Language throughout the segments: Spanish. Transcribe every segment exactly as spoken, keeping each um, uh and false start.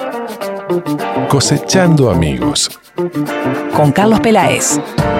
Cosechando amigos. Con Carlos Peláez.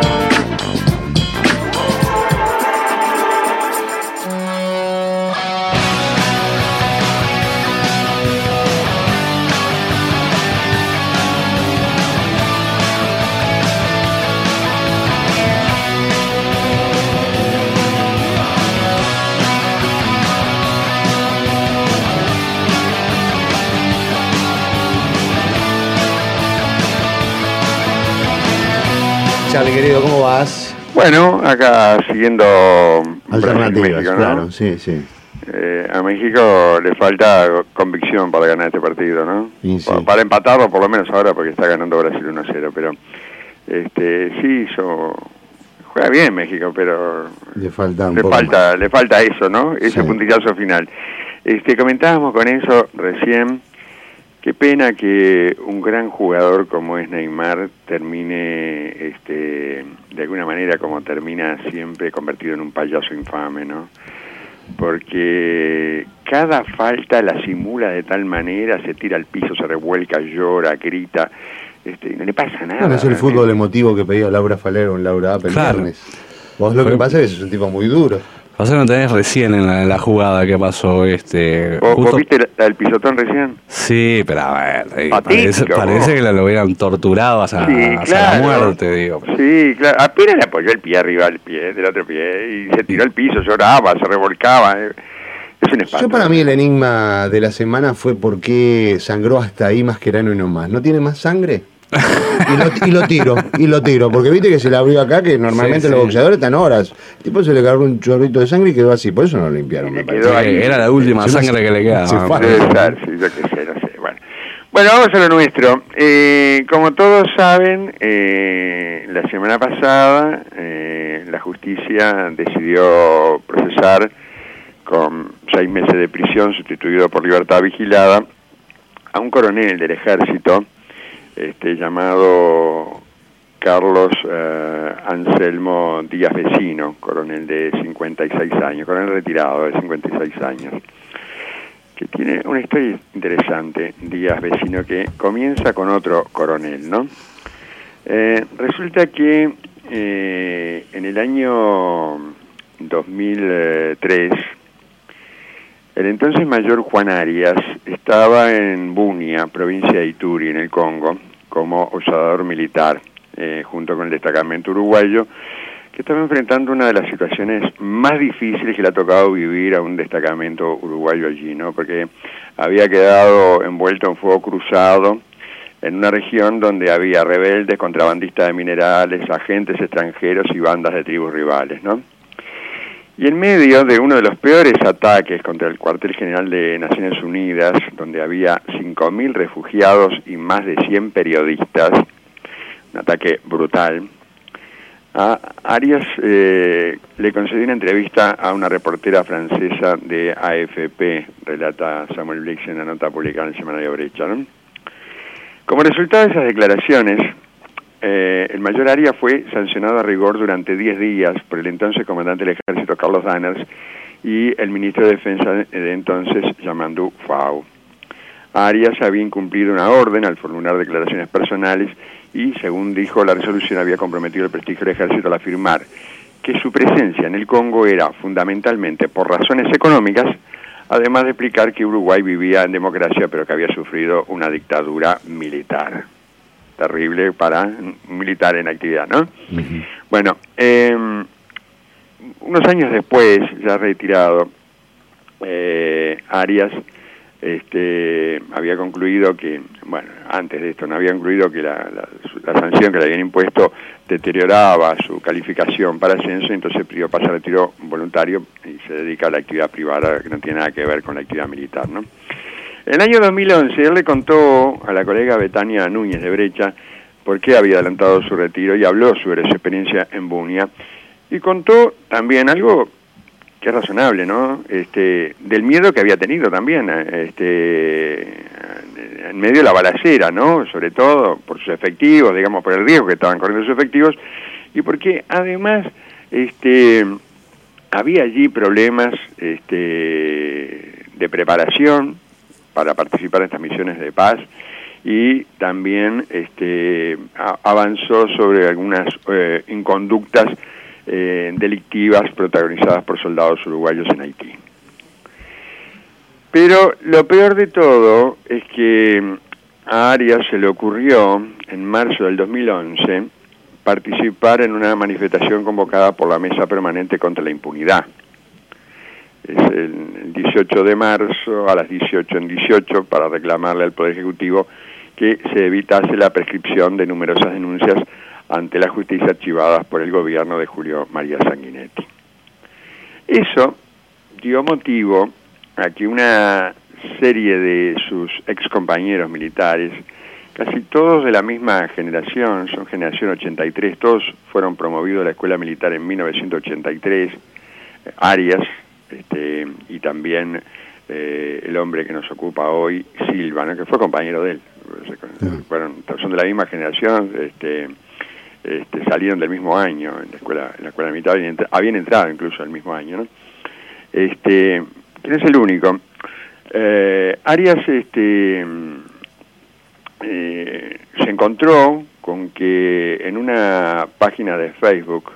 Charlie, querido, ¿cómo vas? Bueno, acá siguiendo alternativas, México, ¿no? Claro, sí, sí. Eh, a México le falta convicción para ganar este partido, ¿no? Sí, sí. Para, para empatarlo, por lo menos ahora, porque está ganando Brasil uno a cero, pero este sí, yo, juega bien México, pero le falta un le poco falta, más. le falta eso, ¿no? Ese Sí. puntillazo final. Este, comentábamos con eso recién. Qué pena que un gran jugador como es Neymar termine, este, de alguna manera como termina siempre convertido en un payaso infame, ¿no? Porque cada falta la simula de tal manera, se tira al piso, se revuelca, llora, grita, este, no le pasa nada. Bueno, es el ¿eh? fútbol emotivo que pedía Laura Falero en Laura Apple Claro. viernes. Vos lo que pasa es que sos un tipo muy duro. Pasa que no tenés recién en la, en la jugada que pasó este. ¿Vos, justo... ¿Vos viste el, el pisotón recién? Sí, pero a ver, eh, Patético, parece, parece que lo hubieran torturado hasta, Sí, hasta claro. la muerte, digo. Sí, claro. Apenas le apoyó el pie arriba del pie, del otro pie, y se tiró al piso, lloraba, se revolcaba. eh. Es un espanto. Yo para mí el enigma de la semana fue por qué sangró hasta ahí Mascherano y no más. ¿No tiene más sangre? y, lo, y lo tiro, y lo tiro, porque viste que se le abrió acá, que normalmente Sí, sí. los boxeadores están horas. El tipo se le cargó un chorrito de sangre y quedó así, por eso no lo limpiaron, me Y parece. quedó ahí. Era la última Sí, sangre que le quedaba. sí, fue. Debe estar, sí, yo qué sé, no sé. Bueno, bueno vamos a lo nuestro. Eh, como todos saben, eh, la semana pasada eh, la justicia decidió procesar con seis meses de prisión, sustituido por libertad vigilada, a un coronel del ejército este, llamado Carlos eh, Anselmo Díaz Vecino, coronel de cincuenta y seis años, coronel retirado de cincuenta y seis años, que tiene una historia interesante, Díaz Vecino, que comienza con otro coronel, ¿no? Eh, resulta que eh, en el año dos mil tres, el entonces mayor Juan Arias estaba en Bunia, provincia de Ituri, en el Congo, como observador militar, eh, junto con el destacamento uruguayo, que estaba enfrentando una de las situaciones más difíciles que le ha tocado vivir a un destacamento uruguayo allí, ¿no? Porque había quedado envuelto en fuego cruzado en una región donde había rebeldes, contrabandistas de minerales, agentes extranjeros y bandas de tribus rivales, ¿no? Y en medio de uno de los peores ataques contra el cuartel general de Naciones Unidas, donde había cinco mil refugiados y más de cien periodistas, un ataque brutal, a Arias eh, le concedió una entrevista a una reportera francesa de A F P, relata Samuel Blix en la nota publicada en el semanario Brecha, ¿no? Como resultado de esas declaraciones, Eh, el mayor Arias fue sancionado a rigor durante diez días por el entonces comandante del ejército Carlos Danners y el ministro de Defensa de entonces, Yamandu Fau. Arias había incumplido una orden al formular declaraciones personales y, según dijo, la resolución había comprometido el prestigio del ejército al afirmar que su presencia en el Congo era fundamentalmente por razones económicas, además de explicar que Uruguay vivía en democracia pero que había sufrido una dictadura militar. Terrible para un militar en actividad, ¿no? Uh-huh. Bueno, eh, unos años después, ya retirado, eh, Arias este, había concluido que, bueno, antes de esto, no había concluido que la, la, la sanción que le habían impuesto deterioraba su calificación para ascenso, entonces pidió pasar al retiro voluntario y se dedica a la actividad privada, que no tiene nada que ver con la actividad militar, ¿no? En el año dos mil once, él le contó a la colega Betania Núñez de Brecha por qué había adelantado su retiro y habló sobre su experiencia en Bunia. Y contó también algo que es razonable, ¿no? Este, del miedo que había tenido también, este, en medio de la balacera, ¿no? Sobre todo por sus efectivos, digamos, por el riesgo que estaban corriendo sus efectivos, y porque además este, había allí problemas este, de preparación, para participar en estas misiones de paz, y también este, a, avanzó sobre algunas eh, inconductas eh, delictivas protagonizadas por soldados uruguayos en Haití. Pero lo peor de todo es que a Arias se le ocurrió, en marzo del dos mil once, participar en una manifestación convocada por la Mesa Permanente contra la Impunidad. Es el dieciocho de marzo a las dieciocho en dieciocho, para reclamarle al Poder Ejecutivo que se evitase la prescripción de numerosas denuncias ante la justicia archivadas por el gobierno de Julio María Sanguinetti. Eso dio motivo a que una serie de sus excompañeros militares, casi todos de la misma generación, son generación ochenta y tres, todos fueron promovidos a la escuela militar en mil novecientos ochenta y tres, Arias, este, y también eh, el hombre que nos ocupa hoy, Silva, ¿no?, que fue compañero de él, fueron, son de la misma generación, este, este, salieron del mismo año en la escuela, en la escuela militar, habían, habían entrado incluso el mismo año, ¿no? Este, ¿quién es el único? Eh, Arias este, eh, se encontró con que en una página de Facebook,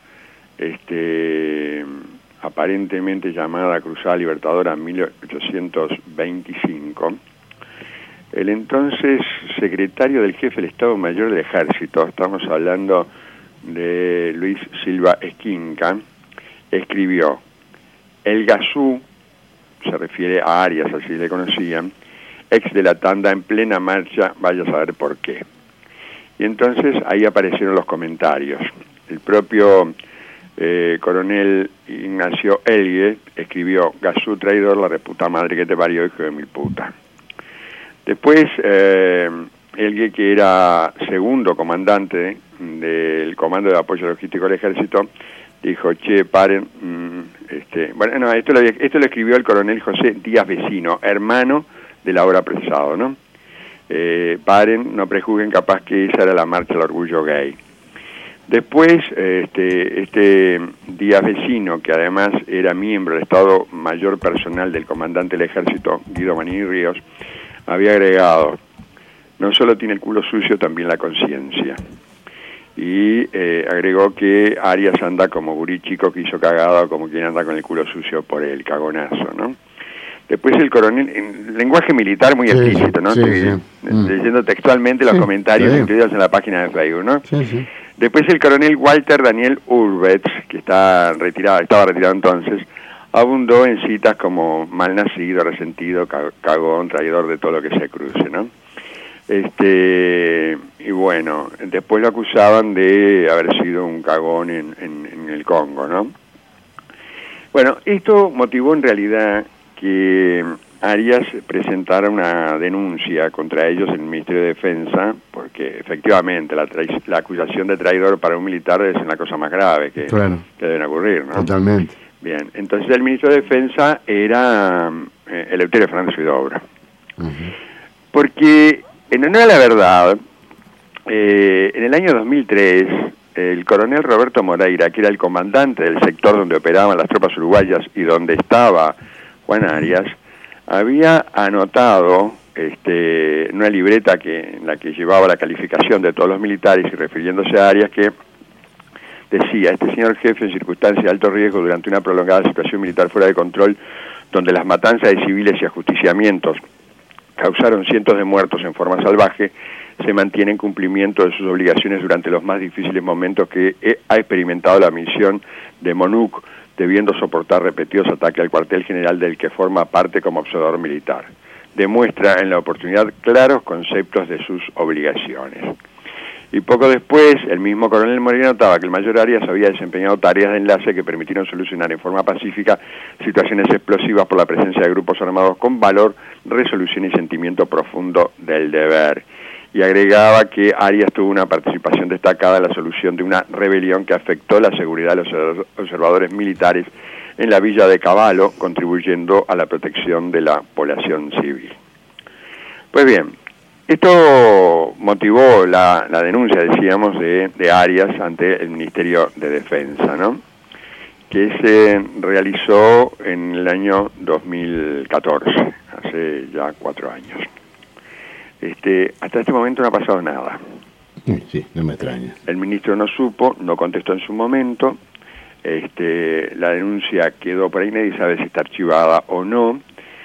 este, aparentemente llamada Cruzada Libertadora mil ochocientos veinticinco, el entonces secretario del jefe del Estado Mayor del Ejército, estamos hablando de Luis Silva Esquinca, escribió: el Gazú, se refiere a Arias, así le conocían, ex de la tanda en plena marcha, vaya a saber por qué. Y entonces ahí aparecieron los comentarios. El propio eh, coronel Ignacio Elgue escribió: Gazú traidor, la reputa madre que te parió, hijo de mil puta. Después, eh, Elgue, que era segundo comandante del Comando de Apoyo Logístico del Ejército, dijo: che, paren, mmm, este, bueno, no, esto lo, esto lo escribió el coronel José Díaz Vecino, hermano del ahora apresado, ¿no? Eh, paren, no prejuzguen, capaz que esa era la marcha del orgullo gay. Después, este, este Díaz Vecino, que además era miembro del Estado Mayor Personal del comandante del Ejército, Guido Manini Ríos, había agregado: no solo tiene el culo sucio, también la conciencia. Y eh, agregó que Arias anda como gurí chico que hizo cagada, como quien anda con el culo sucio por el cagonazo, ¿no? Después el coronel, en lenguaje militar muy sí, explícito, ¿no? Sí, Estoy sí. leyendo textualmente los sí, comentarios sí. incluidos en la página de Facebook, ¿no? Sí, sí. Después el coronel Walter Daniel Urbetz, que está retirado, estaba retirado entonces, abundó en citas como malnacido, resentido, cagón, traidor, de todo lo que se cruce, ¿no? Este, y bueno, después lo acusaban de haber sido un cagón en, en, en el Congo, ¿no? Bueno, esto motivó en realidad que Arias presentara una denuncia contra ellos en el Ministerio de Defensa, porque efectivamente la, la acusación de traidor para un militar es una cosa más grave que, claro. que deben ocurrir, ¿no? Totalmente. Bien, entonces el ministro de Defensa era eh, Eleuterio Fernández Huidobro. Uh-huh. Porque, en honor a la verdad, eh, en el año dos mil tres, el coronel Roberto Moreira, que era el comandante del sector donde operaban las tropas uruguayas y donde estaba Juan Arias, había anotado este, una libreta que, en la que llevaba la calificación de todos los militares, y refiriéndose a Arias, que decía: este señor jefe, en circunstancias de alto riesgo durante una prolongada situación militar fuera de control, donde las matanzas de civiles y ajusticiamientos causaron cientos de muertos en forma salvaje, se mantiene en cumplimiento de sus obligaciones durante los más difíciles momentos que ha experimentado la misión de MONUC, debiendo soportar repetidos ataques al cuartel general del que forma parte como observador militar. Demuestra en la oportunidad claros conceptos de sus obligaciones. Y poco después, el mismo coronel Moreira notaba que el mayor Arias había desempeñado tareas de enlace que permitieron solucionar en forma pacífica situaciones explosivas por la presencia de grupos armados con valor, resolución y sentimiento profundo del deber. Y agregaba que Arias tuvo una participación destacada en la solución de una rebelión que afectó la seguridad de los observadores militares en la villa de Caballo, contribuyendo a la protección de la población civil. Pues bien, esto motivó la, la denuncia, decíamos, de, de Arias ante el Ministerio de Defensa, ¿no? que se realizó en el año dos mil catorce, hace ya cuatro años. Este, hasta este momento no ha pasado nada. Sí, no me extraña. El ministro no supo, no contestó en su momento. Este, la denuncia quedó por ahí, nadie sabe si está archivada o no.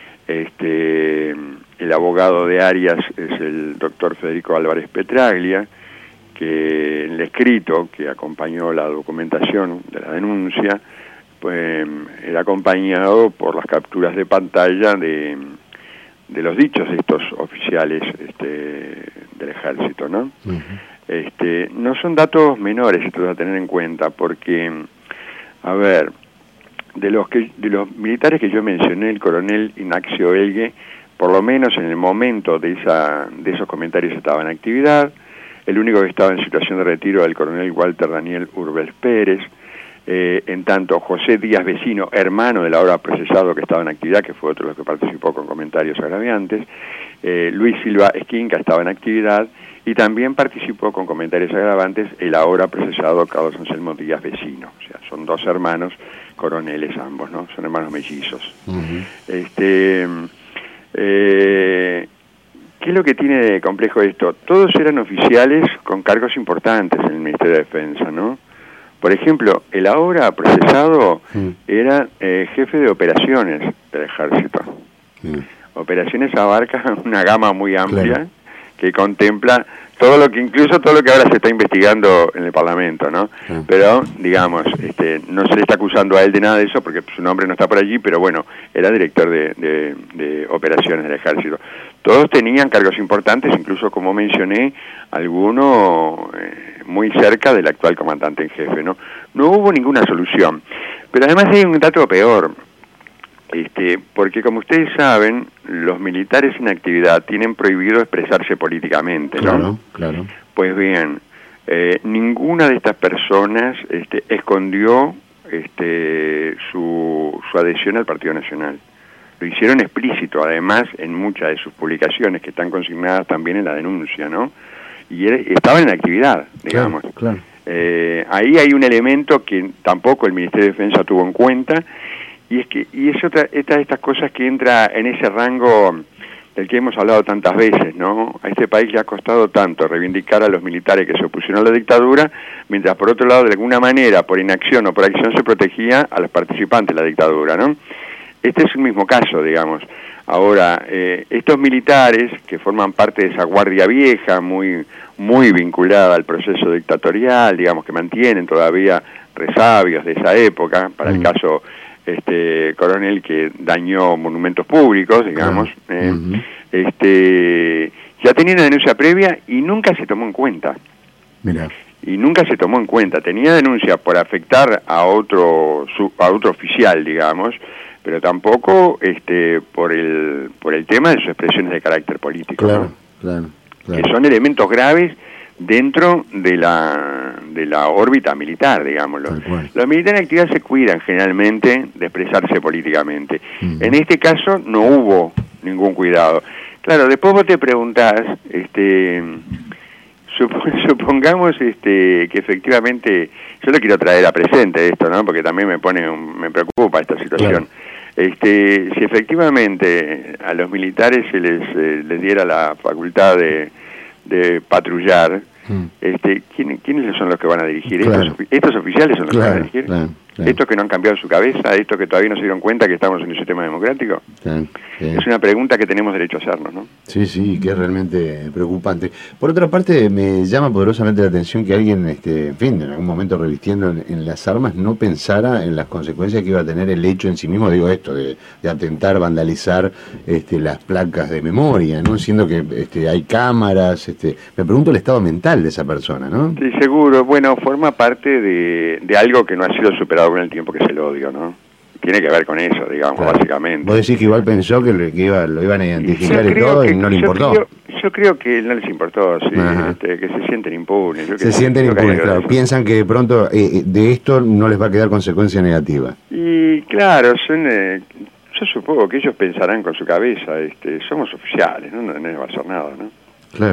Este, el abogado de Arias es el doctor Federico Álvarez Petraglia, que en el escrito que acompañó la documentación de la denuncia, pues era acompañado por las capturas de pantalla de, de los dichos de estos oficiales este, del ejército, ¿no? Uh-huh. Este, no son datos menores estos a tener en cuenta, porque, a ver, de los que de los militares que yo mencioné, el coronel Ignacio Elgue, por lo menos en el momento de esa de esos comentarios estaba en actividad. El único que estaba en situación de retiro era el coronel Walter Daniel Urbel Pérez. Eh, en tanto, José Díaz Vecino, hermano del ahora procesado que estaba en actividad, que fue otro de los que participó con comentarios agraviantes. Eh, Luis Silva Esquinca estaba en actividad y también participó con comentarios agravantes el ahora procesado Carlos Anselmo Díaz Vecino. O sea, son dos hermanos coroneles ambos, ¿no? Son hermanos mellizos. Uh-huh. Este... Eh, ¿Qué es lo que tiene de complejo esto? Todos eran oficiales con cargos importantes en el Ministerio de Defensa, ¿no? Por ejemplo, el ahora procesado mm. era eh, jefe de operaciones del ejército. Mm. Operaciones abarcan una gama muy amplia, claro, que contempla todo lo que, incluso todo lo que ahora se está investigando en el Parlamento, ¿no? Mm. Pero, digamos, este, no se le está acusando a él de nada de eso porque su nombre no está por allí, pero bueno, era director de, de, de operaciones del ejército. Todos tenían cargos importantes, incluso, como mencioné, alguno eh, muy cerca del actual comandante en jefe, ¿no? No hubo ninguna solución. Pero además hay un dato peor, este, porque como ustedes saben, los militares en actividad tienen prohibido expresarse políticamente, ¿no? Claro, claro. Pues bien, eh, ninguna de estas personas este, escondió este, su, su adhesión al Partido Nacional. Lo hicieron explícito, además, en muchas de sus publicaciones, que están consignadas también en la denuncia, ¿no? Y era, estaban en actividad, digamos. Claro, claro. Eh, ahí hay un elemento que tampoco el Ministerio de Defensa tuvo en cuenta, y es que y es otra esta de estas cosas que entra en ese rango del que hemos hablado tantas veces, ¿no? A este país le ha costado tanto reivindicar a los militares que se opusieron a la dictadura, mientras por otro lado, de alguna manera, por inacción o por acción, se protegía a los participantes de la dictadura, ¿no? Este es el mismo caso, digamos. Ahora, eh, estos militares que forman parte de esa guardia vieja, muy muy vinculada al proceso dictatorial, digamos, que mantienen todavía resabios de esa época, para mm. el caso este coronel que dañó monumentos públicos, digamos, ah. eh, uh-huh. este ya tenía una denuncia previa y nunca se tomó en cuenta. Mirá. Y nunca se tomó en cuenta. Tenía denuncia por afectar a otro su, a otro oficial, digamos, pero tampoco este por el por el tema de sus expresiones de carácter político, claro, ¿no? claro, claro. Que son elementos graves dentro de la de la órbita militar, digámoslo. Los militares en actividad se cuidan generalmente de expresarse políticamente. Uh-huh. En este caso no hubo ningún cuidado. Claro, después vos te preguntás, este, sup- supongamos este que efectivamente, yo lo quiero traer a presente esto, ¿no? Porque también me pone, un, me preocupa esta situación. Claro. Este, si efectivamente a los militares se les eh, les diera la facultad de de patrullar, mm. este, ¿quién, ¿quiénes son los que van a dirigir? Claro. ¿Estos, ¿Estos oficiales son los claro, que van a dirigir? Claro, claro. ¿Estos que no han cambiado su cabeza? ¿Estos que todavía no se dieron cuenta que estamos en un sistema democrático? Claro, sí. Es una pregunta que tenemos derecho a hacernos, ¿no? Sí, sí, que es realmente preocupante. Por otra parte, me llama poderosamente la atención que alguien, este, en fin, en algún momento revistiendo en, en las armas, no pensara en las consecuencias que iba a tener el hecho en sí mismo, digo esto, de, de atentar, vandalizar este, las placas de memoria, ¿no? Siendo que este, hay cámaras, este, me pregunto el estado mental de esa persona, ¿no? Sí, seguro. Bueno, forma parte de, de algo que no ha sido superado con el tiempo, que es el odio, ¿no? Tiene que ver con eso, digamos, claro, básicamente. Vos decís que igual pensó que, le, que iba, lo iban a identificar y todo que, y no le importó. Creo, yo creo que no les importó, sí, este, que se sienten impunes. Yo se que sienten impunes, claro. Piensan que de pronto eh, de esto no les va a quedar consecuencia negativa. Y claro, son, eh, yo supongo que ellos pensarán con su cabeza, este, somos oficiales, ¿no? No, no va a hacer nada, ¿no? Claro.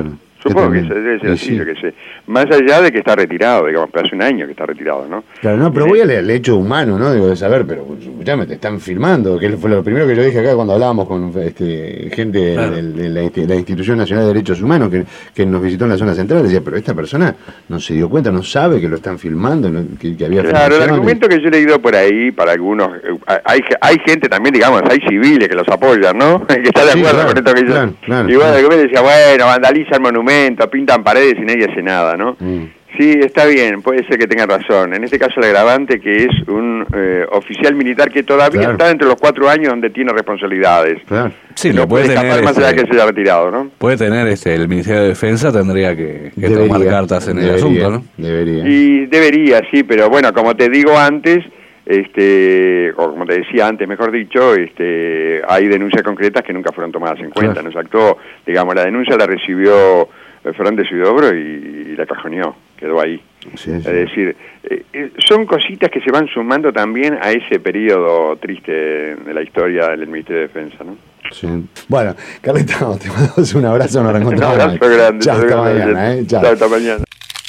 Supongo que debe ser así, sí. yo qué sé. Más allá de que está retirado, digamos, pero hace un año que está retirado, ¿no? Claro, no, pero voy al, al hecho humano, ¿no? Digo, de saber, pero escuchame, te están filmando, que fue lo primero que yo dije acá cuando hablábamos con este, gente claro. de, de, la, de la Institución Nacional de Derechos Humanos que, que nos visitó en la zona central, decía, pero esta persona no se dio cuenta, no sabe que lo están filmando, que, que había Claro, el argumento que yo he leído por ahí, para algunos, hay, hay gente también, digamos, hay civiles que los apoyan, ¿no? Que está de acuerdo sí, claro, con esto que claro, yo... Claro, y bueno, claro. el decía, bueno, vandalizan monumentos, pintan paredes y nadie hace nada, ¿no? Mm. Sí, está bien, puede ser que tenga razón. En este caso el agravante que es un eh, oficial militar que todavía claro. está entre los cuatro años donde tiene responsabilidades. Claro. Sí, no lo puede puede escapar tener más allá este, que se haya retirado, ¿no? Puede tener este el Ministerio de Defensa, tendría que, que debería, tomar cartas en debería, el asunto, ¿no? Debería. Y debería, sí, pero bueno, como te digo antes, este o como te decía antes, mejor dicho, este hay denuncias concretas que nunca fueron tomadas en cuenta. Claro. No se actuó, digamos, la denuncia la recibió Fernández Huidobro y, y la cajoneó, quedó ahí. Sí, sí. Es decir, eh, son cositas que se van sumando también a ese periodo triste de la historia del Ministerio de Defensa, ¿no? Sí. Bueno, Carlito, te mandamos un abrazo, nos reencontramos. Un abrazo grande. Chao, hasta mañana, ¿eh? Chao, hasta mañana.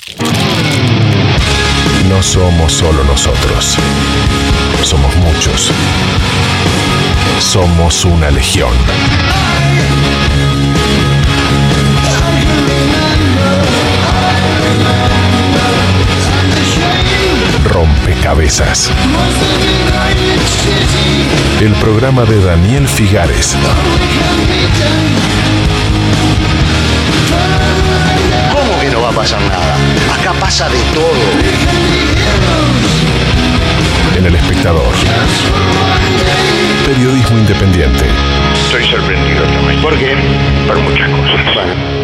No somos solo nosotros. Somos muchos. Somos una legión. Rompecabezas. El programa de Daniel Figares. ¿Cómo que no va a pasar nada? Acá pasa de todo. En El Espectador. Periodismo independiente. Estoy sorprendido también. ¿Por qué? Por muchas cosas. Bueno.